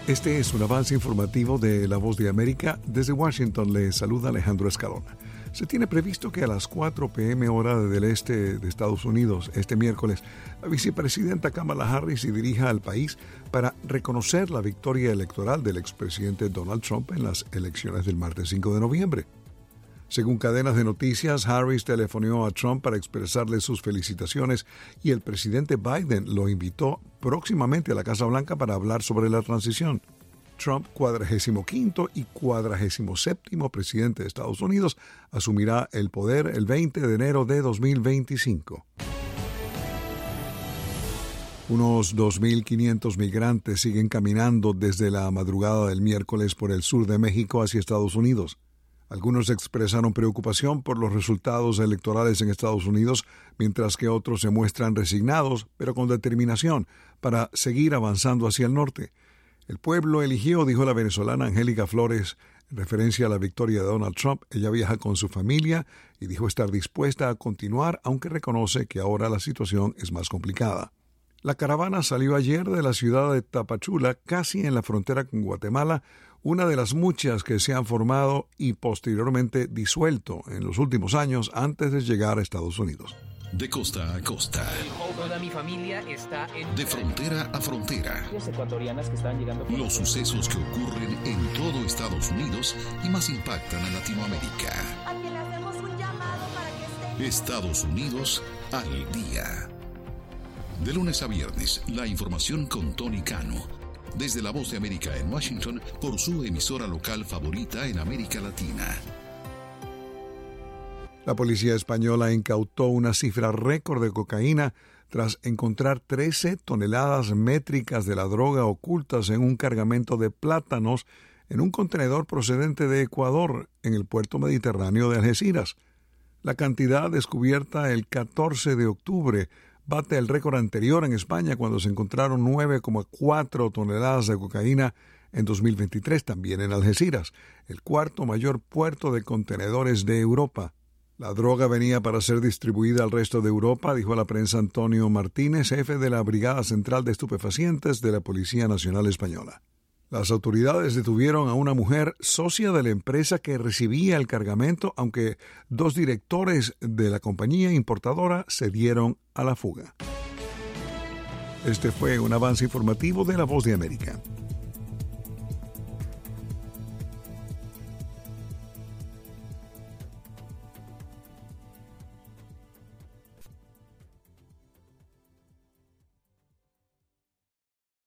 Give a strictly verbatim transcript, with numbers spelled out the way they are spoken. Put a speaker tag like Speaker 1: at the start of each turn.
Speaker 1: Este es un avance informativo de La Voz de América. Desde Washington le saluda Alejandro Escalona. Se tiene previsto que a las cuatro p m hora del este de Estados Unidos, este miércoles, la vicepresidenta Kamala Harris se dirija al país para reconocer la victoria electoral del expresidente Donald Trump en las elecciones del martes cinco de noviembre. Según cadenas de noticias, Harris telefoneó a Trump para expresarle sus felicitaciones y el presidente Biden lo invitó próximamente a la Casa Blanca para hablar sobre la transición. Trump, cuadragésimo quinto y cuadragésimo séptimo presidente de Estados Unidos, asumirá el poder el veinte de enero de dos mil veinticinco. Unos dos mil quinientos migrantes siguen caminando desde la madrugada del miércoles por el sur de México hacia Estados Unidos. Algunos expresaron preocupación por los resultados electorales en Estados Unidos, mientras que otros se muestran resignados, pero con determinación, para seguir avanzando hacia el norte. El pueblo eligió, dijo la venezolana Angélica Flores, en referencia a la victoria de Donald Trump. Ella viaja con su familia y dijo estar dispuesta a continuar, aunque reconoce que ahora la situación es más complicada. La caravana salió ayer de la ciudad de Tapachula, casi en la frontera con Guatemala, una de las muchas que se han formado y posteriormente disuelto en los últimos años antes de llegar a Estados Unidos.
Speaker 2: De costa a costa.
Speaker 3: Toda mi familia está en...
Speaker 2: De frontera a frontera.
Speaker 3: Las ecuatorianas que están llegando por...
Speaker 2: Los sucesos que ocurren en todo Estados Unidos y más impactan a Latinoamérica.
Speaker 4: A quien le hacemos un llamado para que esté...
Speaker 2: Estados Unidos al día. De lunes a viernes, la información con Tony Cano. Desde La Voz de América en Washington, por su emisora local favorita en América Latina.
Speaker 1: La policía española incautó una cifra récord de cocaína tras encontrar trece toneladas métricas de la droga ocultas en un cargamento de plátanos en un contenedor procedente de Ecuador en el puerto mediterráneo de Algeciras. La cantidad descubierta el catorce de octubre bate el récord anterior en España, cuando se encontraron nueve coma cuatro toneladas de cocaína en dos mil veintitrés, también en Algeciras, el cuarto mayor puerto de contenedores de Europa. La droga venía para ser distribuida al resto de Europa, dijo a la prensa Antonio Martínez, jefe de la Brigada Central de Estupefacientes de la Policía Nacional Española. Las autoridades detuvieron a una mujer socia de la empresa que recibía el cargamento, aunque dos directores de la compañía importadora se dieron a la fuga. Este fue un avance informativo de La Voz de América.